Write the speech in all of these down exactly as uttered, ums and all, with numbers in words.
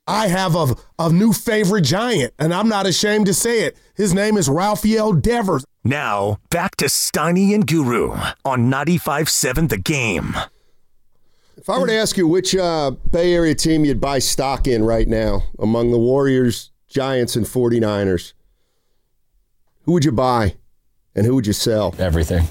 I have a, a new favorite Giant, and I'm not ashamed to say it. His name is Rafael Devers. Now, back to Steiny and Guru on ninety-five seven The Game. If I were to ask you which uh, Bay Area team you'd buy stock in right now among the Warriors, Giants, and forty-niners, who would you buy and who would you sell? Everything.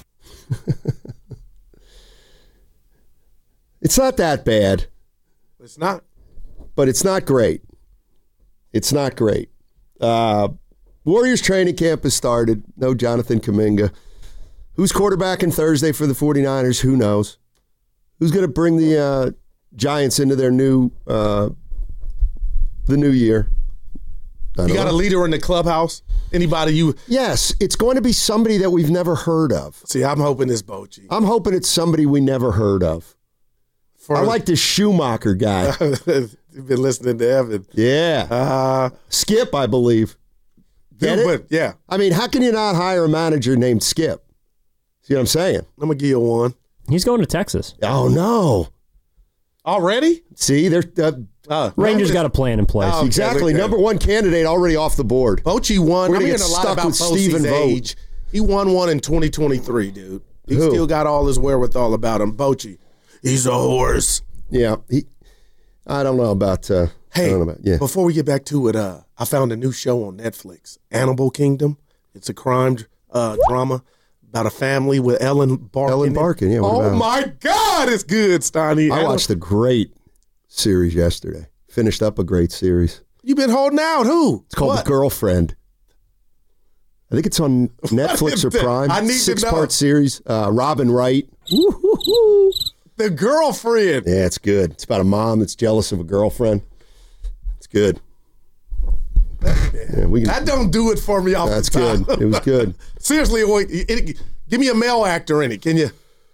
It's not that bad. It's not. But it's not great. It's not great. Uh, Warriors training camp has started. No Jonathan Kuminga. Who's quarterbacking Thursday for the forty-niners? Who knows? Who's going to bring the uh, Giants into their new uh, the new year? You got know. a leader in the clubhouse? Anybody you... Yes, it's going to be somebody that we've never heard of. See, I'm hoping it's Bochy. I'm hoping it's somebody we never heard of. For, I like this Schumacher guy. You've been listening to Evan. Yeah. Uh, Skip, I believe. Get dude, it? But, yeah. I mean, how can you not hire a manager named Skip? See what I'm saying? I'm going to give you one. He's going to Texas. Oh, no. Already? See, they're... Uh, uh, Rangers got a plan in place. Oh, okay, exactly. Number one candidate already off the board. Bochy won. We're I'm going hearing to get a lot stuck about with Stephen age. Vogt. He won one in twenty twenty-three, dude. He Who? still got all his wherewithal about him. Bochy. He's a horse. Yeah. He, I don't know about... Uh, hey, I don't know about, yeah. Before we get back to it, uh, I found a new show on Netflix, Animal Kingdom. It's a crime uh, drama about a family with Ellen Barkin. Ellen Barkin, yeah. What oh, about my God, it's good, Steiny. I watched a great series yesterday. Finished up a great series. You been holding out? Who? It's called what? The Girlfriend. I think it's on Netflix or Prime. I need Six-part to series. Uh, Robin Wright. Woo-hoo-hoo. The Girlfriend. Yeah, it's good. It's about a mom that's jealous of a girlfriend. It's good. Yeah, we can, that don't do it for me off That's the top. good. It was good. Seriously, wait, it, it, give me a male actor in it, can you?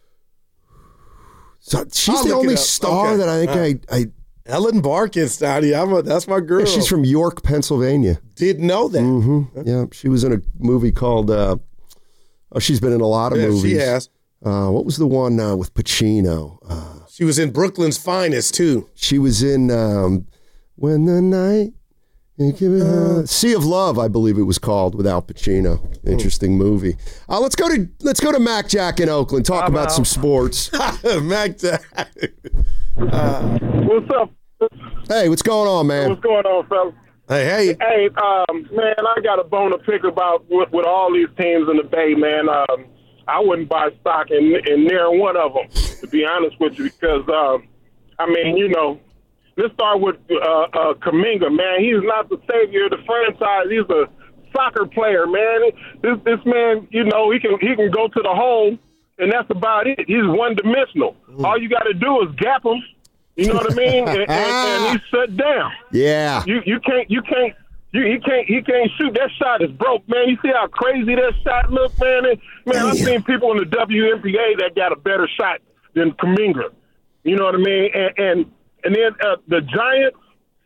So she's I'll the look only it up. star Okay. that I think Uh, I, I. Ellen Barkin, Steiny. I'm a, that's my girl. Yeah, she's from York, Pennsylvania. Didn't know that. Mm-hmm. Yeah, she was in a movie called. Uh, oh, she's been in a lot of yeah, movies. She has. Uh, what was the one uh, with Pacino? Uh, she was in Brooklyn's Finest too. She was in um, When the Night. Uh, Sea of Love, I believe it was called, with Al Pacino. Interesting movie. Uh, let's go to let's go to Mac Jack in Oakland. Talk I'm about out. some sports. Mac Jack. Uh, What's up? Hey, what's going on, man? What's going on, fellas? Hey, hey. Hey, um, man, I got a bone to pick about with, with all these teams in the Bay, man. Um, I wouldn't buy stock in, in near one of them, to be honest with you, because, um, I mean, you know, let's start with uh, uh, Kuminga, man. He's not the savior of the franchise. He's a soccer player, man. This this man, you know, he can he can go to the hole, and that's about it. He's one-dimensional. Mm. All you got to do is gap him. You know what I mean? and, and, and he's shut down. Yeah. You you can't you can't you he can't he can't shoot. That shot is broke, man. You see how crazy that shot look, man? And, man, I've seen people in the W N B A that got a better shot than Kuminga. You know what I mean? And and, and then uh, the Giants,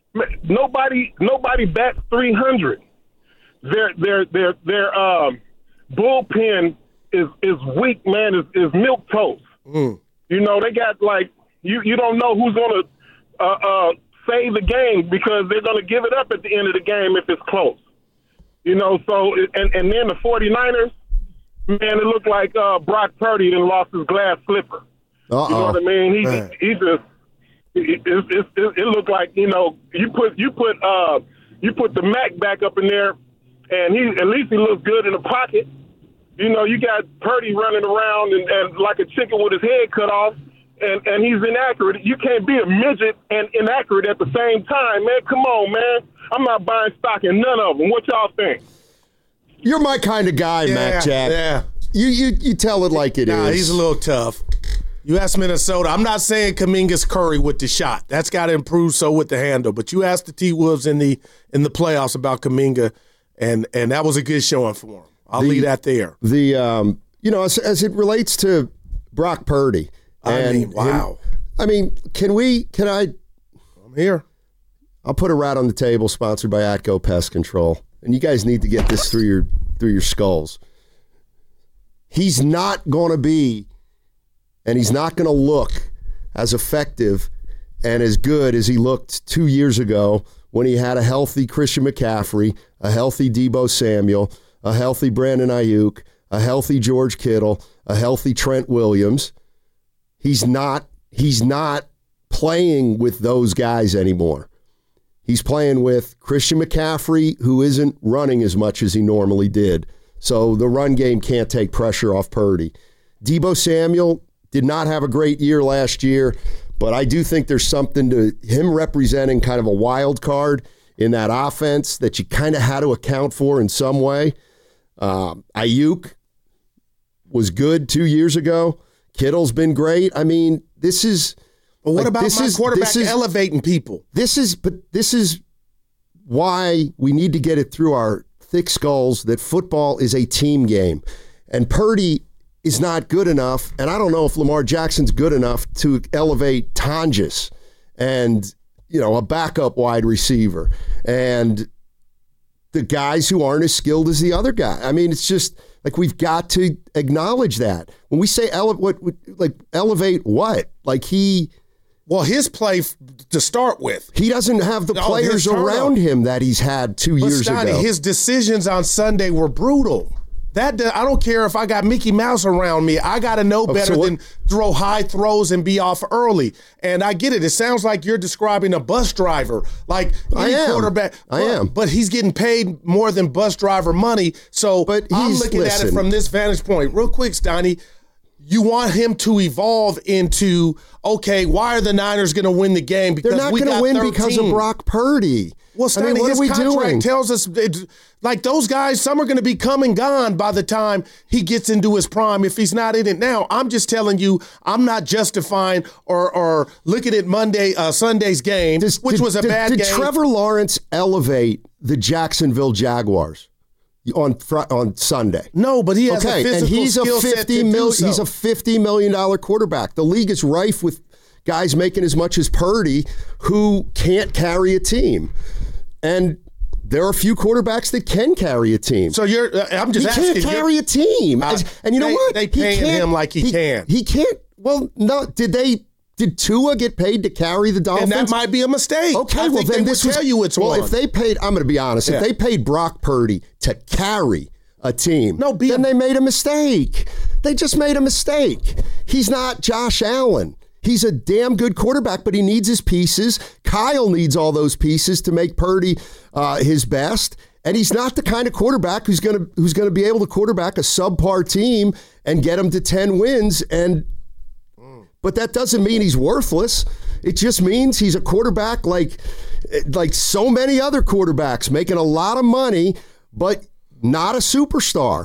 nobody nobody bats three hundred. Their their their their um, bullpen is is weak, man. Is is milk toast. Mm. You know, they got like. You you don't know who's going to uh, uh, save the game because they're going to give it up at the end of the game if it's close. You know, so, and, and then the forty-niners, man, it looked like uh, Brock Purdy then lost his glass slipper. Uh-oh. You know what I mean? He Man. he, he just, it, it, it, it, it looked like, you know, you put, you put, uh, you put the Mac back up in there, and he at least he looks good in the pocket. You know, you got Purdy running around and, and like a chicken with his head cut off. And, and he's inaccurate. You can't be a midget and inaccurate at the same time, man. Come on, man. I'm not buying stock in none of them. What y'all think? You're my kind of guy, Yeah, Mac Jack. yeah. You you you tell it like it is. Nah, he's a little tough. You asked Minnesota. I'm not saying Kuminga's Curry with the shot. That's got to improve. So with the handle. But you asked the T-Wolves in the in the playoffs about Kuminga, and and that was a good showing for him. I'll The- leave that there. The um, you know, as, as it relates to Brock Purdy. I and mean, wow. him- I mean, can we? Can I? I'm here. I'll put a rat on the table. Sponsored by Atco Pest Control, and you guys need to get this through your through your skulls. He's not going to be, and he's not going to look as effective and as good as he looked two years ago when he had a healthy Christian McCaffrey, a healthy Deebo Samuel, a healthy Brandon Ayuk, a healthy George Kittle, a healthy Trent Williams. He's not, he's not playing with those guys anymore. He's playing with Christian McCaffrey, who isn't running as much as he normally did. So the run game can't take pressure off Purdy. Deebo Samuel did not have a great year last year, but I do think there's something to him representing kind of a wild card in that offense that you kind of had to account for in some way. Um, Ayuk was good two years ago. Kittle's been great. I mean, this is... But what like, about this my is, quarterback this is, elevating people? This is, but this is why we need to get it through our thick skulls that football is a team game. And Purdy is not good enough, and I don't know if Lamar Jackson's good enough to elevate Tonjes and, you know, a backup wide receiver and the guys who aren't as skilled as the other guy. I mean, it's just like we've got to acknowledge that. When we say ele- what, what, like elevate what? Like he... Well, his play f- to start with. He doesn't have the Oh, players his turnover. around him that he's had two But years Stoney, ago. his decisions on Sunday were brutal. That I don't care if I got Mickey Mouse around me. I got to know Okay, better so what- than throw high throws and be off early. And I get it. It sounds like you're describing a bus driver. Like I any am. quarterback. I but, am. But he's getting paid more than bus driver money. So But I'm he's- looking at listen. it from this vantage point. Real quick, Stoney. You want him to evolve into, okay, why are the Niners going to win the game? Because They're not we going to got win thirteen. because of Brock Purdy. Well, I Stanley, mean, what his are we contract doing? tells us, it, like those guys, some are going to be come and gone by the time he gets into his prime if he's not in it now. I'm just telling you, I'm not justifying or or looking at Monday, uh, Sunday's game, Does- which did- was a did- bad did game. Trevor Lawrence elevate the Jacksonville Jaguars on fr- on Sunday? no, but he has Okay, a physical and he's a skill set fifty to mil, do so. he's a fifty million dollar quarterback. The league is rife with guys making as much as Purdy who can't carry a team, and there are a few quarterbacks that can carry a team. So you're, uh, I'm just he asking. can't you're- carry a team, Uh, and you know they- what? they He paying can't- him like he can. He can't. Well, no. Did they? Did Tua get paid to carry the Dolphins? and that might be a mistake. Okay, I well think then they this would was, tell you it's well. one. If they paid, I'm going to be honest. Yeah. If they paid Brock Purdy to carry a team, No, be then a- they made a mistake. They just made a mistake. He's not Josh Allen. He's a damn good quarterback, but he needs his pieces. Kyle needs all those pieces to make Purdy uh, his best. And he's not the kind of quarterback who's going to who's going to be able to quarterback a subpar team and get them to ten wins. And but that doesn't mean he's worthless. It just means he's a quarterback like like so many other quarterbacks, making a lot of money, but not a superstar.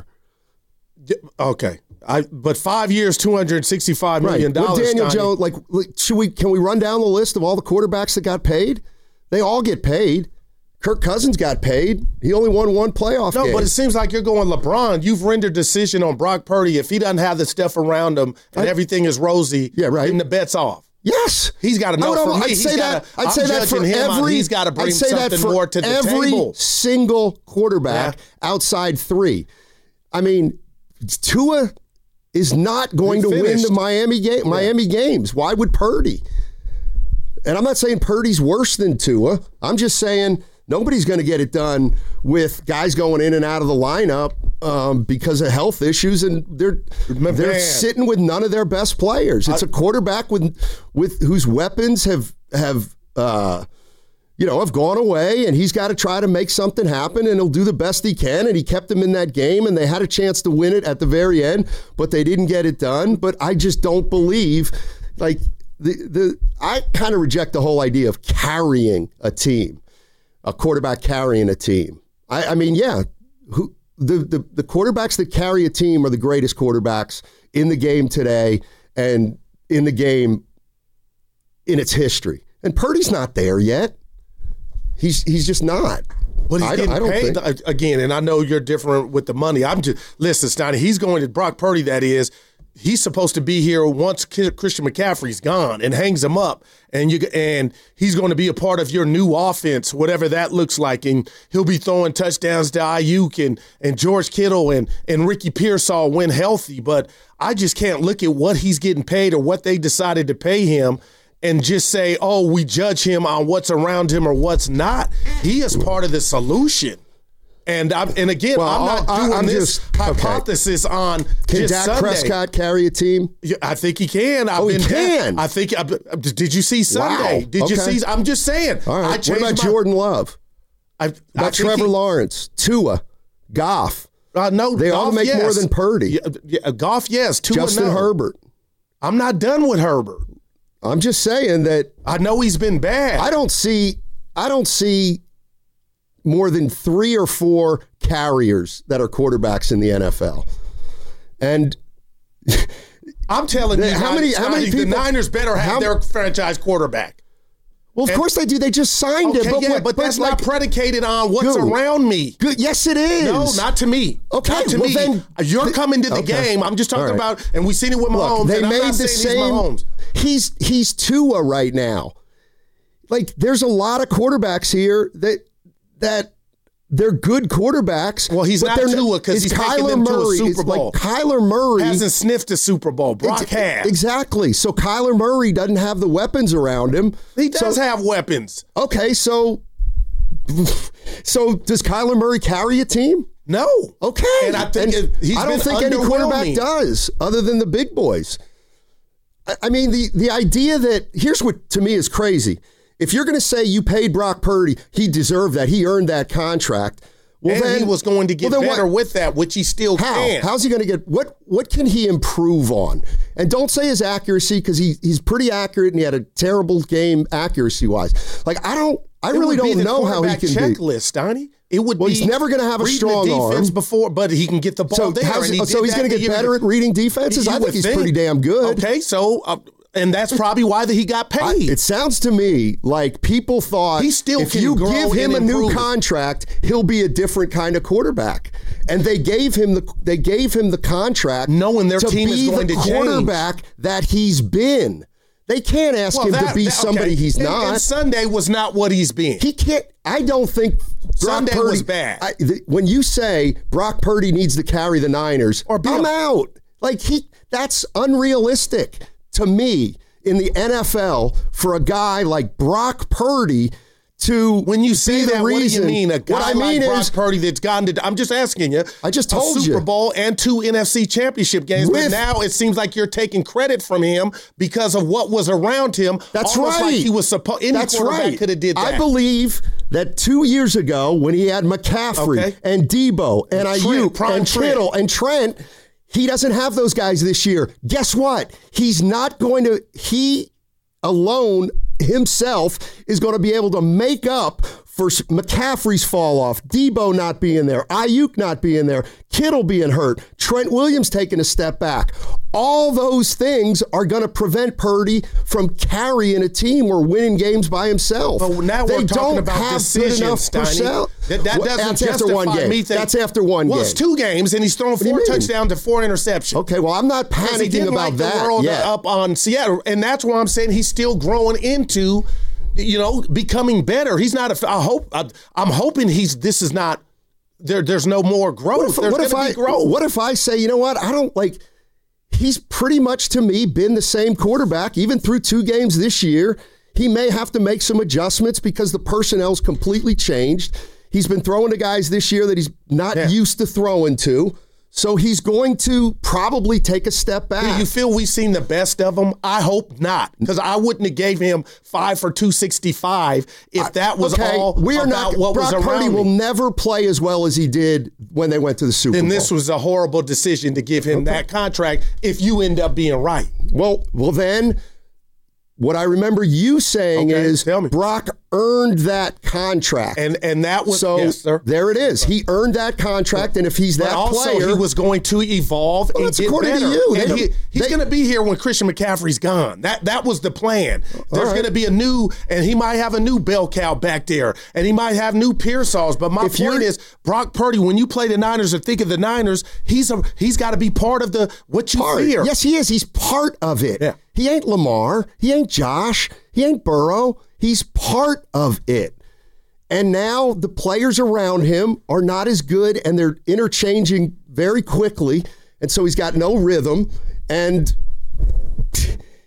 okay. I, but five years, two hundred sixty-five million Right. dollars. With Daniel Stoney. Jones, like, like, should we? Can we run down the list of all the quarterbacks that got paid? They all get paid. Kirk Cousins got paid. He only won one playoff No, game. but it seems like you're going LeBron. You've rendered decision on Brock Purdy. If he doesn't have the stuff around him and I- everything is rosy, Yeah, right. then the bet's off. Yes, He's gotta know I would for almo- me, I'd he's say gotta- that. I'd I'm say that for judging him on every. he's gotta bring I'd say that something for more to the every table. single quarterback outside three. I mean, Tua is not going He to win finished. the Miami game. Miami games. Why would Purdy? And I'm not saying Purdy's worse than Tua. I'm just saying nobody's going to get it done with guys going in and out of the lineup um, because of health issues, and they're Man. they're sitting with none of their best players. It's a quarterback with with whose weapons have have uh, you know have gone away, and he's got to try to make something happen, and he'll do the best he can. And he kept them in that game, and they had a chance to win it at the very end, but they didn't get it done. But I just don't believe like. The the I kind of reject the whole idea of carrying a team, a quarterback carrying a team. I, I mean, yeah, who the, the the quarterbacks that carry a team are the greatest quarterbacks in the game today and in the game in its history. And Purdy's not there yet. He's he's just not. But he's I don't- getting I don't paid think- again, and I know you're different with the money. I'm just listen, Stoney. He's going to Brock Purdy. That is, he's supposed to be here once Christian McCaffrey's gone, and hangs him up, and you and he's going to be a part of your new offense, whatever that looks like, and he'll be throwing touchdowns to Ayuk and and George Kittle and and Ricky Pearsall when healthy. But I just can't look at what he's getting paid or what they decided to pay him and just say, oh, we judge him on what's around him or what's not. He is part of the solution. And I'm, and again, Well, I'm not I'll- doing I'm this just- okay. hypothesis on Can just Dak Sunday. Prescott carry a team? Yeah, I think he can. I've Oh, he been can? I think. I, did you see Sunday? Wow. Did you Okay. see? I'm just saying. All I right. What changed about my, Jordan Love? I, I About think Trevor he- Lawrence, Tua, Goff, Uh, no, They all Goff, make yes. more than Purdy. Yeah, yeah, Goff, yes. Two Justin and no. Herbert. I'm not done with Herbert. I'm just saying that I know he's been bad. I don't see I don't see more than three or four carriers that are quarterbacks in the N F L. And I'm telling you, How many- how many the people- Niners better have how- their franchise quarterback. well, of And- course they do. They just signed Okay, it. But, yeah, what- but that's like, not predicated on what's Dude. around me. good. Yes, it is. No, not to me. Okay, not to well me. then- You're coming to the Okay. game. I'm just talking All right. about, and we've seen it with Mahomes. Look, they and I'm made not the saying he's same. Mahomes. He's he's Tua right now. Like there's a lot of quarterbacks here that that they're good quarterbacks. Well, he's but not they're Tua 'cause it's he's taking Kyler them to a Murray. Super It's Bowl. like Kyler Murray Hasn't sniffed a Super Bowl. Brock Ex- has. Exactly. So Kyler Murray doesn't have the weapons around him. He does So- have weapons. Okay, so so does Kyler Murray carry a team? No. Okay. And I think it- he's I don't been think any quarterback underwhelming. does, other than the big boys. I, I mean, the the idea that here's what to me is crazy. If you're going to say you paid Brock Purdy, he deserved that, he earned that contract. Well, And then he was going to get well, then better what- with that, which he still How? can. How's he going to get what? What can he improve on? And don't say his accuracy because he he's pretty accurate and he had a terrible game accuracy wise. Like I don't, I It really would be don't the know how he quarterback can be. checklist, Donnie. It would Well, be he's never gonna have a reading strong the defense arm. before, but he can get the ball So, there. how's, and he so did he's that going to the get year- better at reading defenses. You I think would he's pretty damn good. Okay, so uh, and that's probably why that he got I- paid. it sounds to me like people thought He still if can you grow give him a and new improve. contract, he'll be a different kind of quarterback. And they gave him the they gave him the contract Knowing their to team be is going the to change. quarterback that he's been. They can't ask Well, him that- to be that- somebody okay. he's And- not. And Sunday was not what he's been. He can't. I don't think Brock Sunday Purdy was bad. I, the, when you say Brock Purdy needs to carry the Niners, Or Bill. I'm out. Like he, that's unrealistic to me in the N F L for a guy like Brock Purdy to When you say be the that, what do you reason. mean? A guy what I mean like Brock is, Purdy that's gotten to, I'm just asking you. I just a told Super you. Bowl and two N F C championship games, With- but now it seems like you're taking credit from him because of what was around him. That's almost right. Like he was supposed. Any That's quarterback right. could have did that. I believe that two years ago when he had McCaffrey Okay. and Debo and Trent, Ayuk prime and Trent. Kittle and Trent, he doesn't have those guys this year. Guess what? He's not going to. He alone himself is going to be able to make up for McCaffrey's fall off, Debo not being there, Ayuk not being there, Kittle being hurt, Trent Williams taking a step back. All those things are going to prevent Purdy from carrying a team or winning games by himself. But now they we're talking don't about have decisions, good enough Steiny. personnel. That, that Well, doesn't that's justify after one game. me thinking- That's after one well, game. it's two games, and he's thrown do you four mean? touchdowns to four interceptions. Okay, well, I'm not Because he panicking didn't about like that the world yet. up on Seattle, and that's why I'm saying he's still growing into, you know, becoming better. He's not. A, I hope. I, I'm hoping he's. This is not. There. There's no more growth. What if, There's what if gonna I be growth. what if I say, you know what? I don't like. He's pretty much to me been the same quarterback even through two games this year. He may have to make some adjustments because the personnel's completely changed. He's been throwing to guys this year that he's not Yeah. used to throwing to. So he's going to probably take a step back. Do you feel we've seen the best of him? I hope not, because I wouldn't have gave him five for two sixty-five if that was okay, all we are about not, what Brock was around Purdy me. will never play as well as he did when they went to the Super Then Bowl. this was a horrible decision to give him that contract if you end up being right. Well, well then, what I remember you saying Okay, is tell me. Brock earned that contract. And and that was so yes, sir. there it is. He earned that contract, and if he's But that also, player, he was going to evolve Well, and that's get according to better. you. They And don't- he, he's they- going to be here when Christian McCaffrey's gone. That that was the plan. There's right. going to be a new, and he might have a new bell cow back there, and he might have new Pearsalls. But my If point you're- is, Brock Purdy, when you play the Niners or think of the Niners, he's a he's got to be part of the what you part. fear. Yes, he is. He's part of it. Yeah. He ain't Lamar. He ain't Josh. He ain't Burrow. He's part of it. And now the players around him are not as good, and they're interchanging very quickly. And so he's got no rhythm. And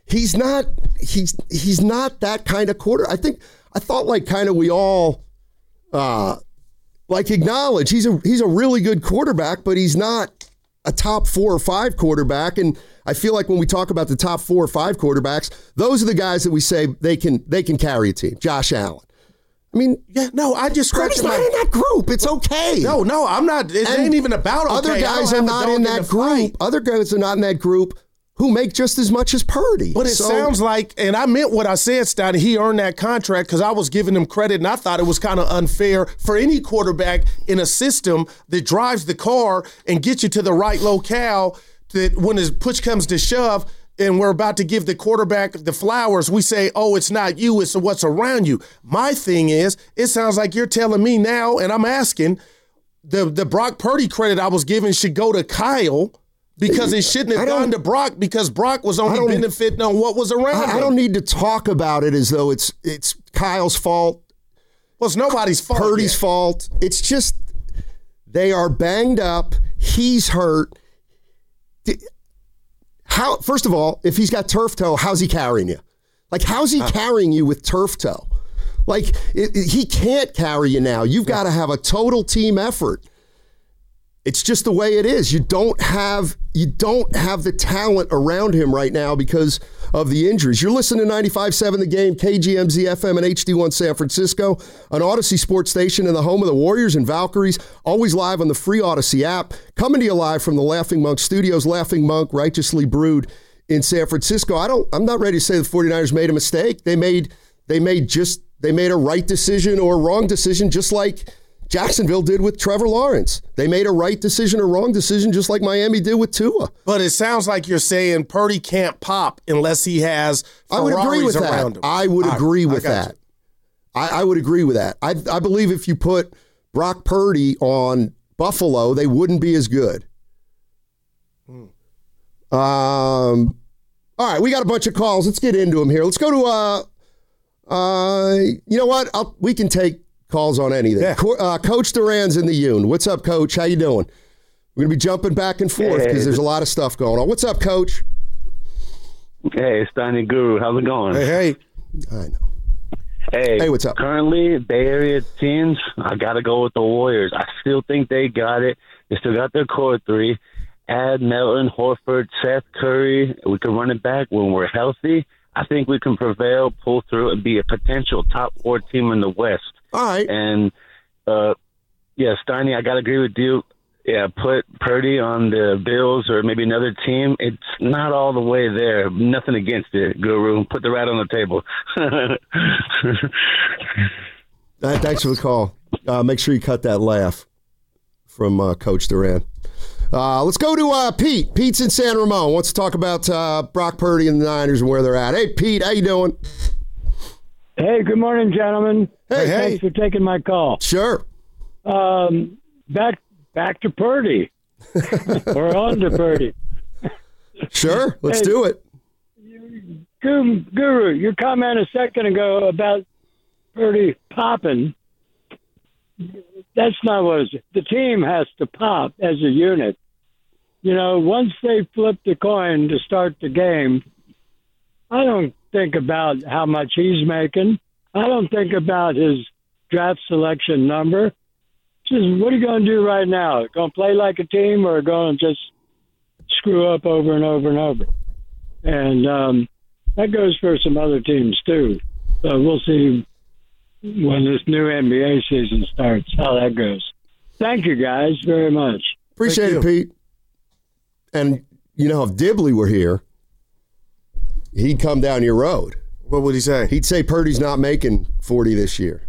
he's not he's he's not that kind of quarter. I think I thought like kind of we all uh, like acknowledge he's a he's a really good quarterback, but he's not a top four or five quarterback. And I feel like when we talk about the top four or five quarterbacks, those are the guys that we say they can they can carry a team. Josh Allen. I mean, yeah, no, I just scratched my not in that group. It's okay. No, no, I'm not. It and ain't even about okay. Other guys are not in that group. Fight. Other guys are not in that group who make just as much as Purdy. But it so, sounds like, and I meant what I said, Steiny, he earned that contract because I was giving him credit, and I thought it was kind of unfair for any quarterback in a system that drives the car and gets you to the right locale that when his push comes to shove, and we're about to give the quarterback the flowers, we say, oh, it's not you, it's what's around you. My thing is, it sounds like you're telling me now, and I'm asking, the, the Brock Purdy credit I was giving should go to Kyle because it shouldn't have gone to Brock because Brock was only benefiting on what was around I, him. I don't need to talk about it as though it's it's Kyle's fault. Well, it's nobody's fault. Purdy's yet. fault. It's just they are banged up. He's hurt. How? First of all, if he's got turf toe, how's he carrying you? Like, how's he uh, carrying you with turf toe? Like, it, it, he can't carry you now. You've got to have a total team effort. It's just the way it is. You don't have you don't have the talent around him right now because of the injuries. You're listening to ninety-five point seven The Game, K G M Z F M and H D one San Francisco, an Odyssey sports station in the home of the Warriors and Valkyries, always live on the free Odyssey app. Coming to you live from the Laughing Monk Studios. Laughing Monk, righteously brewed in San Francisco. I don't I'm not ready to say the 49ers made a mistake. They made they made just they made a right decision or a wrong decision, just like Jacksonville did with Trevor Lawrence. They made a right decision or wrong decision just like Miami did with Tua. But it sounds like you're saying Purdy can't pop unless he has Ferraris I would agree with around that. him. I would I, agree with that. I, I would agree with that. I, I believe if you put Brock Purdy on Buffalo, they wouldn't be as good. Hmm. Um. All right, we got a bunch of calls. Let's get into them here. Let's go to, uh, uh, you know what? I'll, we can take calls on anything. Yeah. Co- uh, Coach Duran's in the Yoon. What's up, Coach? How you doing? We're going to be jumping back and forth because hey, there's a lot of stuff going on. What's up, Coach? Hey, Steiny Guru. How's it going? Hey, hey. I know. Hey, hey, what's up? Currently, Bay Area teams, I got to go with the Warriors. I still think they got it. They still got their core three. Add Melton, Horford, Seth Curry. We can run it back when we're healthy. I think we can prevail, pull through, and be a potential top four team in the West. All right. And, uh, yeah, Steiny, I got to agree with you. Yeah, put Purdy on the Bills or maybe another team. It's not all the way there. Nothing against it, Guru. Put the rat on the table. uh, thanks for the call. Uh, make sure you cut that laugh from uh, Coach Duran. Uh, let's go to uh, Pete. Pete's in San Ramon. Wants to talk about uh, Brock Purdy and the Niners and where they're at. Hey, Pete, how you doing? Hey, good morning, gentlemen. Hey, Thanks hey. for taking my call. Sure. Um, back back to Purdy. Or on to Purdy. Sure, let's hey, do it. Guru, your comment a second ago about Purdy popping, that's not what it's. The team has to pop as a unit. You know, once they flip the coin to start the game, I don't think about how much he's making. I don't think about his draft selection number. Just what are you going to do right now? Going to play like a team or going to just screw up over and over and over? And um, that goes for some other teams too. So we'll see when this new N B A season starts how that goes. Thank you guys very much. Appreciate it, Pete. And, you know, if Dibley were here, he'd come down your road. What would he say? He'd say Purdy's not making forty this year.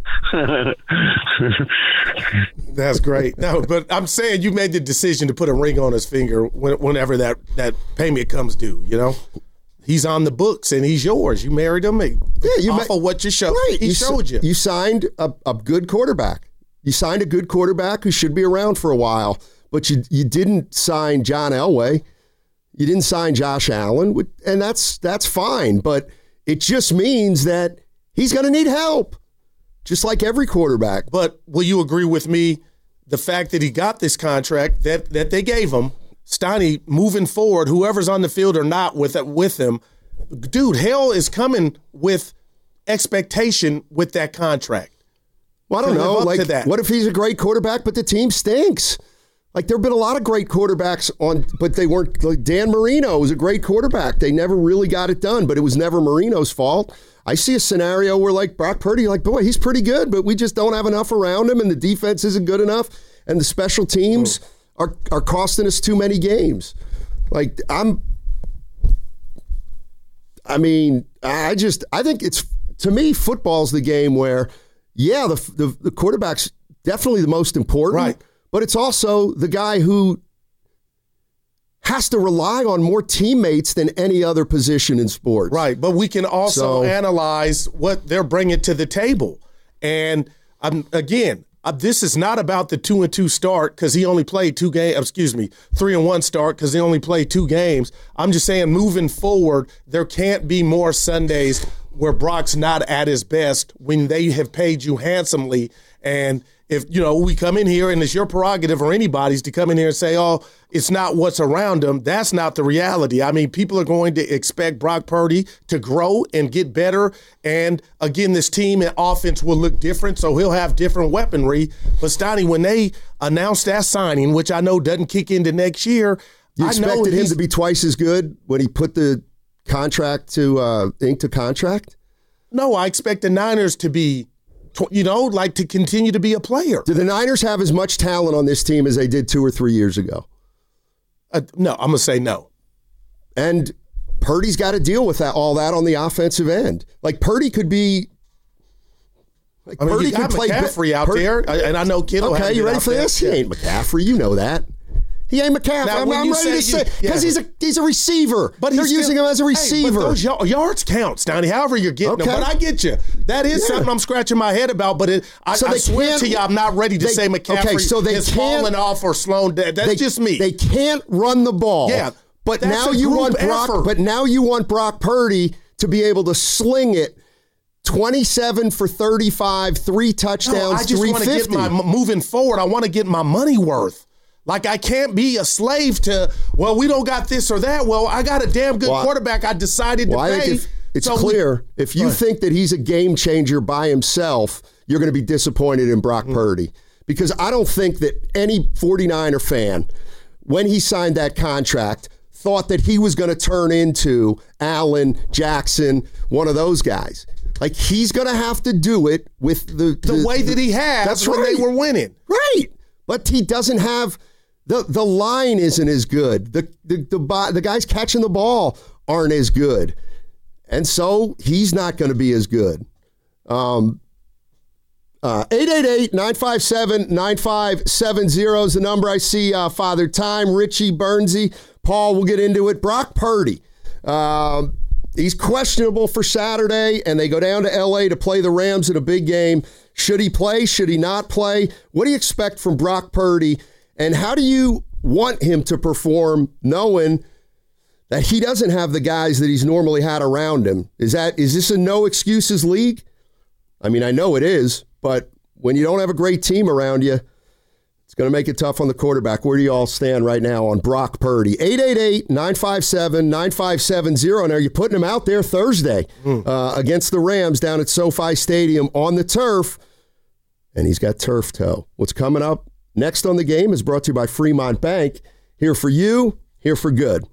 That's great. No, but I'm saying you made the decision to put a ring on his finger when, whenever that, that payment comes due, you know? He's on the books and he's yours. You married him. Yeah, you off ma- of what you showed. Right. He you showed you. You signed a, a good quarterback. You signed a good quarterback who should be around for a while, but you you didn't sign John Elway. You didn't sign Josh Allen, and that's that's fine. But it just means that he's going to need help, just like every quarterback. But will you agree with me, the fact that he got this contract that, that they gave him, Steiny, moving forward, whoever's on the field or not with with him, dude, hell is coming with expectation with that contract. Well, I don't To live know. up Like, to that. what if he's a great quarterback, but the team stinks? Like, there have been a lot of great quarterbacks on, but they weren't. Like Dan Marino was a great quarterback. They never really got it done, but it was never Marino's fault. I see a scenario where, like, Brock Purdy, like, boy, he's pretty good, but we just don't have enough around him, and the defense isn't good enough, and the special teams are are costing us too many games. Like, I'm. I mean, I just I think it's to me football's the game where, yeah, the the, the quarterback's definitely the most important, Right. But it's also the guy who has to rely on more teammates than any other position in sports. Right, but we can also So- analyze what they're bringing to the table. And um, again, uh, this is not about the two and two start because he only played two games. Excuse me, three and one start because he only played two games. I'm just saying, moving forward, there can't be more Sundays where Brock's not at his best when they have paid you handsomely. And if, you know, we come in here and it's your prerogative or anybody's to come in here and say, oh, it's not what's around them, that's not the reality. I mean, people are going to expect Brock Purdy to grow and get better. And again, this team and offense will look different, so he'll have different weaponry. But Stoney, when they announced that signing, which I know doesn't kick into next year, You I know expected him he's- to be twice as good when he put the contract to uh, ink to contract? No, I expect the Niners to be, tw- you know, like to continue to be a player. Do the Niners have as much talent on this team as they did two or three years ago? Uh, no, I'm going to say no. And Purdy's got to deal with that all that on the offensive end. Like Purdy could be. Like I mean, Purdy you got could play McCaffrey be- out Pur- there, and I know Kittle. Okay, hasn't you been ready out for there. this? Yeah. He ain't McCaffrey. You know that. He ain't McCaffrey. Now, I'm, when I'm you ready to say say you- because yeah. he's a he's a receiver. But they're he's using still- him as a Hey, receiver. but those y- yards count, Stoney. However you're getting Okay. them. But I get you. That is Yeah. something I'm scratching my head about. But it, I, So I they swear can't- to you, I'm not ready to they- say McCaffrey okay, so they is can't- falling off or slowing down. That's they, just me. They can't run the ball. Yeah, but that's now a you group want Brock. effort. But now you want Brock Purdy to be able to sling it. twenty-seven for thirty-five, three No, touchdowns, I just want to get 350. my moving forward. I want to get my money worth. Like I can't be a slave to. Well, we don't got this or that. Well, I got a damn good Well, quarterback. I decided Well, to I pay. think if it's So we- clear, if you think that he's a game changer by himself, you're going to be disappointed in Brock Mm. Purdy. Because I don't think that any 49er fan, when he signed that contract, thought that he was going to turn into Allen, Jackson, one of those guys. Like, he's going to have to do it with the... the way that he has That's when right. they were winning. Right. But he doesn't have... The the line isn't as good. The, the, the, bo- the guys catching the ball aren't as good. And so he's not going to be as good. Um, uh, eight eight eight, nine five seven, nine five seven zero is the number. I see uh, Father Time, Richie, Bernsey, Paul, we'll get into it. Brock Purdy. Um, he's questionable for Saturday, and they go down to L A to play the Rams in a big game. Should he play? Should he not play? What do you expect from Brock Purdy? And how do you want him to perform knowing that he doesn't have the guys that he's normally had around him? Is that is this a no excuses league? I mean, I know it is, but when you don't have a great team around you, it's going to make it tough on the quarterback. Where do you all stand right now on Brock Purdy? eight eight eight, nine five seven, nine five seven zero. And are you putting him out there Thursday Mm. uh, against the Rams down at SoFi Stadium on the turf? And he's got turf toe. What's coming up next on the game is brought to you by Fremont Bank. Here for you, here for good.